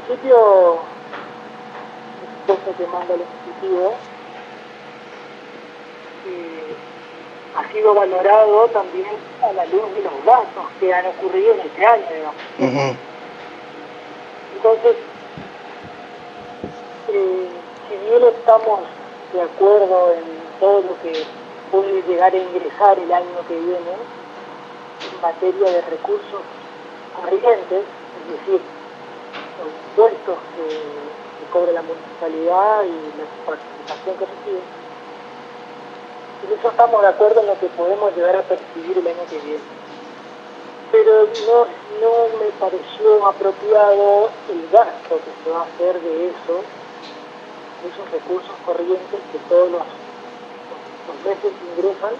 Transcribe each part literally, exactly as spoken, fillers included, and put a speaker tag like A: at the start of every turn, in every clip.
A: principio, el presupuesto que manda el Ejecutivo eh, ha sido valorado también a la luz de los gastos que han ocurrido en este año, digamos.
B: Uh-huh.
A: Entonces, eh, si bien estamos de acuerdo en todo lo que puede llegar a ingresar el año que viene en materia de recursos corrientes, es decir, los impuestos que, que cobra la municipalidad y la participación que recibe, en eso estamos de acuerdo en lo que podemos llegar a percibir el año que viene. Pero no, no me pareció apropiado el gasto que se va a hacer de eso, de esos recursos corrientes que todos los, los, los meses ingresan.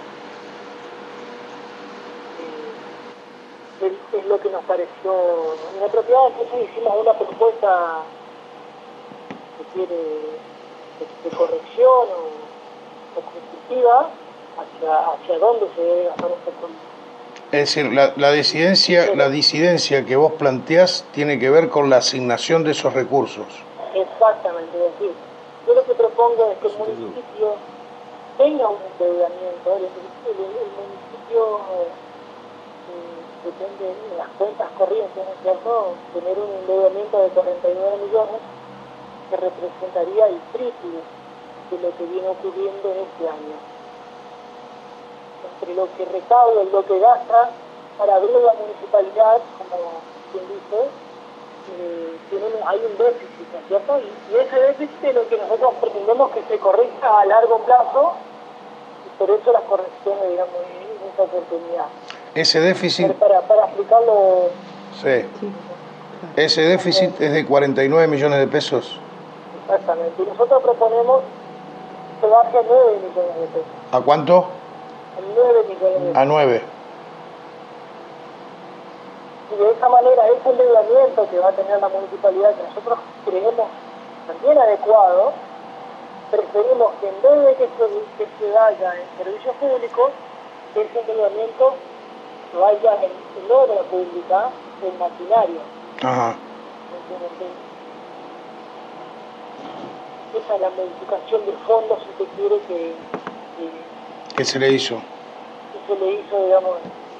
A: Eh, es, es lo que nos pareció inapropiado. Entonces hicimos una propuesta que quiere de, de corrección o, o constructiva hacia, hacia dónde se debe gastar un poco.
B: Es decir, la, la disidencia, la disidencia que vos planteás tiene que ver con la asignación de esos recursos.
A: Exactamente, es decir, yo lo que propongo es que el municipio tenga un endeudamiento, el, el, el municipio eh, depende en las cuentas corrientes, ¿no es cierto?, tener un endeudamiento de cuarenta y nueve millones que representaría el triple de lo que viene ocurriendo en este año. Entre lo que recauda y lo que gasta, para ver la municipalidad, como quien dice, eh, tiene, hay un déficit, ¿no es cierto? Y, y ese déficit es lo que nosotros pretendemos que se corrija a largo plazo, y por eso las correcciones, digamos, en esta oportunidad.
B: Ese déficit...
A: Para, para explicarlo...
B: Sí. Ese déficit es de cuarenta y nueve millones de pesos.
A: Exactamente. Y nosotros proponemos que baje a nueve millones de pesos.
B: ¿A cuánto?
A: nueve millones de pesos.
B: A nueve.
A: Y de esa manera, ese endeudamiento que va a tener la municipalidad, que nosotros creemos también adecuado, preferimos que en vez de que se, que se vaya en servicios públicos, ese endeudamiento vaya en, en obra pública, en maquinaria.
B: Ajá.
A: Esa es la modificación de fondo, si se quiere, que... que
B: ¿Qué se le hizo?
A: Que se le hizo, digamos...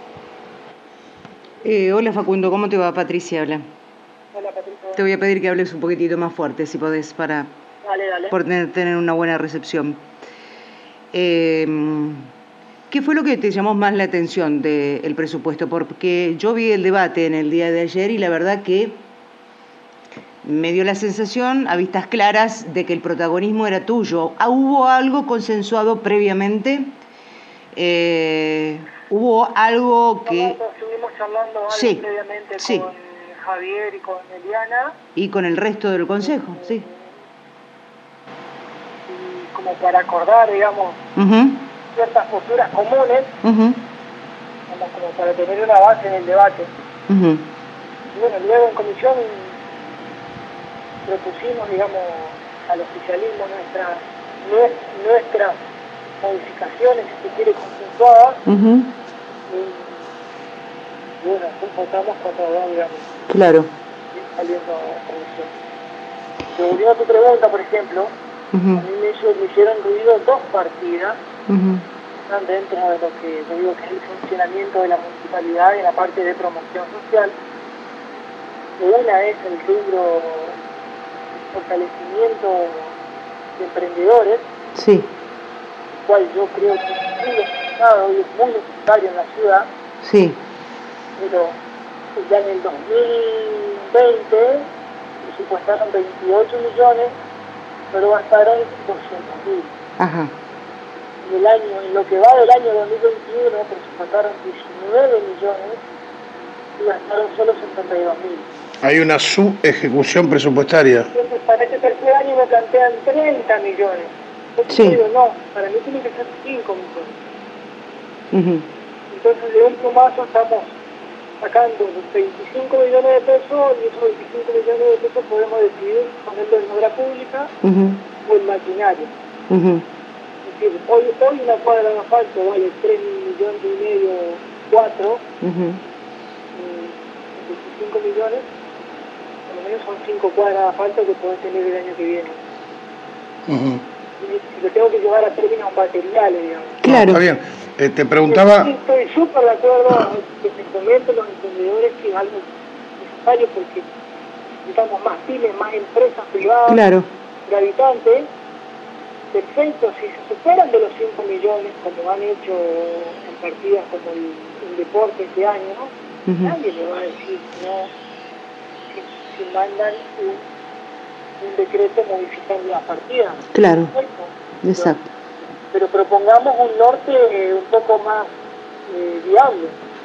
C: Eh, hola Facundo, ¿cómo te va? Patricia habla.
A: Hola Patricia.
C: Te voy a pedir que hables un poquitito más fuerte, si podés, para
A: dale, dale.
C: Por tener, tener una buena recepción. Eh, ¿Qué fue lo que te llamó más la atención del presupuesto? Porque yo vi el debate en el día de ayer y la verdad que me dio la sensación, a vistas claras, de que el protagonismo era tuyo. ¿Hubo algo consensuado previamente? Eh, ¿Hubo algo que...?
A: Estuvimos charlando algo
C: sí,
A: previamente
C: sí.
A: con Javier y con Eliana.
C: Y con el resto del consejo,
A: y,
C: sí.
A: Y como para acordar, digamos, uh-huh. ciertas posturas comunes,
C: uh-huh.
A: como, como para tener una base en el debate.
C: Uh-huh.
A: Y bueno, luego en comisión propusimos, digamos, al oficialismo nuestra, nuestras modificaciones, si se quiere, consensuadas,
C: uh-huh.
A: y, y bueno, votamos contra dos, digamos.
C: Claro.
A: Saliendo a comisión. Pero volviendo a tu pregunta, por ejemplo, uh-huh. a mí me, hizo, me hicieron ruido dos partidas, uh-huh. están dentro de lo que yo digo que es el funcionamiento de la municipalidad en la parte de promoción social. Una es el rubro fortalecimiento de emprendedores,
C: sí.
A: el cual yo creo que es muy necesitado y es muy necesario en la ciudad.
C: Sí.
A: Pero ya en el dos mil veinte presupuestaron veintiocho millones, pero gastaron doscientos mil.
C: Ajá.
A: En el año, en lo que va del año dos mil veintiuno presupuestaron diecinueve millones y gastaron solo setenta y dos mil.
B: Hay una subejecución presupuestaria.
A: Entonces, para este tercer año me plantean treinta millones. Yo
C: sí.
A: digo, no, para mí tiene que ser cinco millones.
C: Uh-huh.
A: Entonces, de un plumazo estamos sacando veinticinco millones de pesos y esos veinticinco millones de pesos podemos decidir ponerlo en obra pública uh-huh. o en maquinaria.
C: Uh-huh.
A: Es decir, hoy, hoy una cuadra de asfalto vale tres millones y medio, cuatro, uh-huh. eh, veinticinco millones. por lo menos son cinco cuadras de asfalto que podés tener el año que viene.
B: Uh-huh.
A: Y lo tengo que llevar a términos materiales, digamos.
C: Claro.
B: Está bien. Eh, te preguntaba...
A: Sí, estoy súper de acuerdo que se comenten los emprendedores que es algo necesario porque necesitamos más pymes, más empresas privadas,
C: Claro.
A: gravitantes. Perfecto, si se superan de los cinco millones, como han hecho en partidas como el, el deporte este año, ¿no? Uh-huh. Nadie le va a decir no si, si mandan un, un decreto modificando las partidas.
C: Claro.
A: Perfecto.
C: Exacto.
A: Pero, pero propongamos un norte eh, un poco más eh, viable.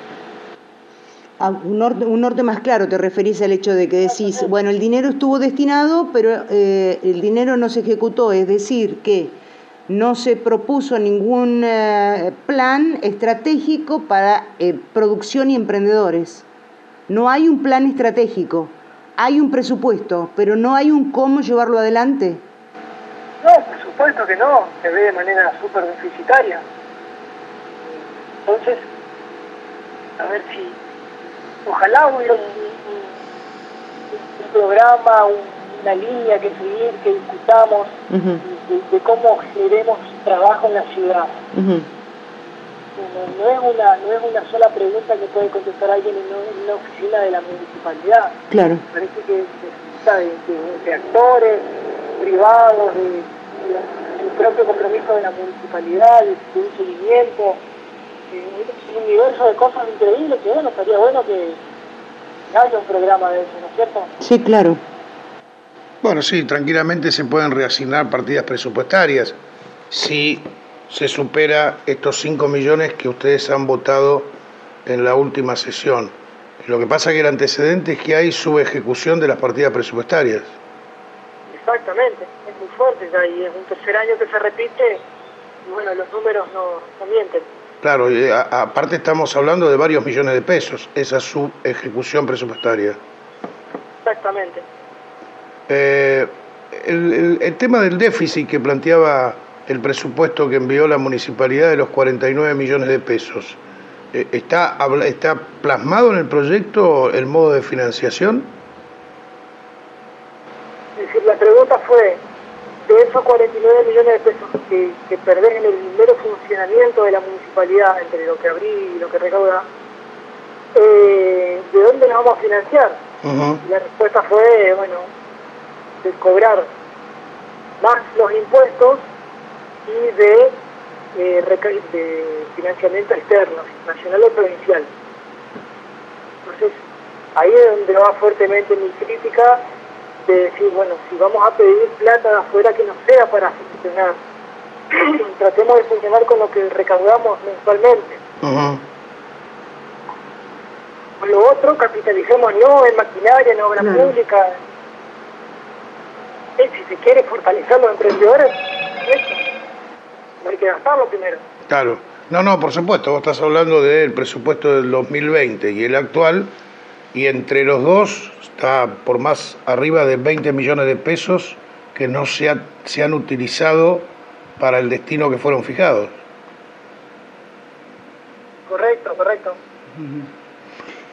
C: A un norte, un norte más claro, te referís al hecho de que decís, bueno, el dinero estuvo destinado, pero eh, el dinero no se ejecutó, es decir, que no se propuso ningún eh, plan estratégico para eh, producción y emprendedores. No hay un plan estratégico, hay un presupuesto, pero no hay un cómo llevarlo adelante.
A: No, por supuesto que no, se ve de manera súper deficitaria. Entonces, a ver si... Ojalá hubiera un, un, un programa, un, una línea que seguir, que discutamos uh-huh. de, de cómo generemos trabajo en la ciudad. Uh-huh. No, no, es una, no es una sola pregunta que puede contestar alguien en una, en una oficina de la municipalidad.
C: Claro.
A: Parece que necesita de, de, de actores privados, de, de, de un propio compromiso de la municipalidad, de, de un seguimiento. Un universo de cosas increíbles que bueno, estaría bueno que haya un programa de eso, ¿no es cierto?
C: Sí, claro.
B: Bueno, sí, tranquilamente se pueden reasignar partidas presupuestarias si se supera estos cinco millones que ustedes han votado en la última sesión. Lo que pasa es que el antecedente es que hay subejecución de las partidas presupuestarias.
A: Exactamente, es muy fuerte ya y es un tercer año que se repite y bueno, los números no, no mienten.
B: Claro, y a, aparte estamos hablando de varios millones de pesos, esa subejecución presupuestaria.
A: Exactamente.
B: Eh, el, el, el tema del déficit que planteaba el presupuesto que envió la municipalidad de los cuarenta y nueve millones de pesos, eh, ¿está, ¿está plasmado en el proyecto el modo de financiación?
A: Es decir, la pregunta fue, de esos cuarenta y nueve millones de pesos que, que perdés en el mero funcionamiento de la municipalidad, entre lo que abrí y lo que recauda, eh, ¿de dónde nos vamos a financiar? Uh-huh. Y la respuesta fue, bueno, de cobrar más los impuestos y de, eh, de financiamiento externo, nacional o provincial. Entonces, ahí es donde va fuertemente mi crítica, de decir, bueno, si vamos a pedir plata de afuera que no sea para funcionar, tratemos de funcionar con lo que recaudamos mensualmente. Uh-huh. Con lo otro, capitalicemos no en maquinaria, en obra uh-huh. pública. Eh, si se quiere fortalecer los emprendedores, eso. Hay que gastarlo primero.
B: Claro. No, no, por supuesto, vos estás hablando del presupuesto del dos mil veinte y el actual, y entre los dos está por más arriba de veinte millones de pesos que no se, ha, se han utilizado para el destino que fueron fijados.
A: Correcto, correcto. Uh-huh.